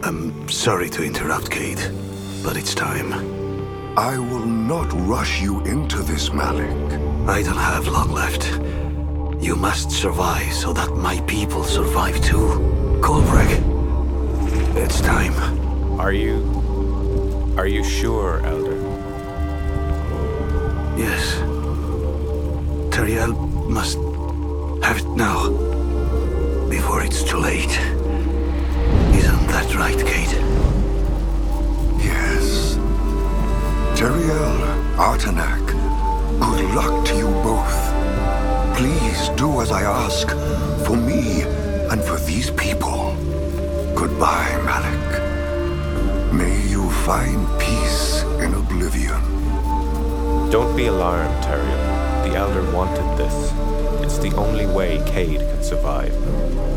I'm sorry to interrupt, Cade, but it's time. I will not rush you into this, Malik. I don't have long left. You must survive so that my people survive too. Kolbreg, it's time. Are you sure, Elder? Yes. Tariel must have it now, before it's too late. Isn't that right, Cade? Yes. Teriel, Artanak, good luck to you both. Please do as I ask, for me and for these people. Goodbye, Malik. May you find peace in oblivion. Don't be alarmed, Teriel. The Elder wanted this. It's the only way Cade can survive.